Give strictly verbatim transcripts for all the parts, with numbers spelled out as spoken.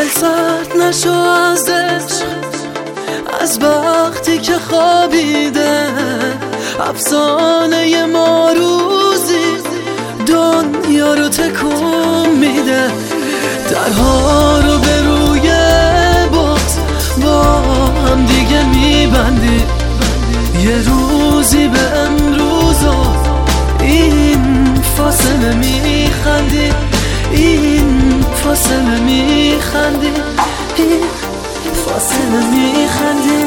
سرد نشو از عشق، از وقتی که خوابیده افسانه ما روزی دنیا رو تکون میده. درها رو به روی بغض با هم دیگه میبندی، یه روزی به امروز و این فاصله میخندی، این فاصله میخندی، این فاصله میخندی.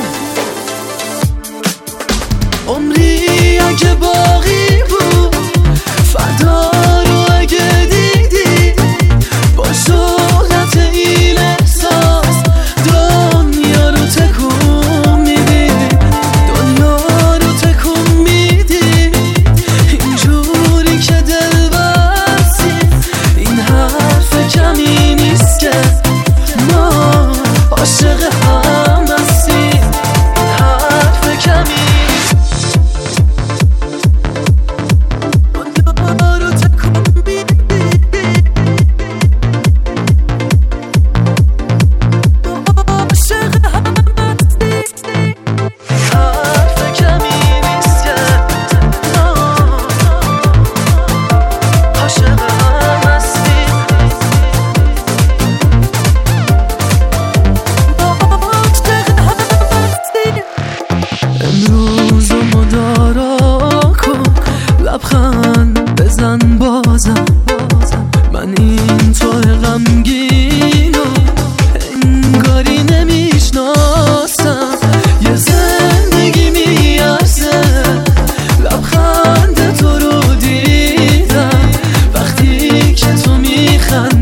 عمری اگه باقی بود فردا رو اگه دیدی، با شهرت این احساس دنیا رو تکون میدی، دنیا رو تکون میدی. اینجوری که دل بستی این حرف کمی نیست که ما عاشق هم هستیم، این حرف کمی لبخند بزن بازم. من این تو غمگین و انگاری نمیشناسم، یه زندگی میارزه لبخند تو رو دیدم وقتی که تو میخند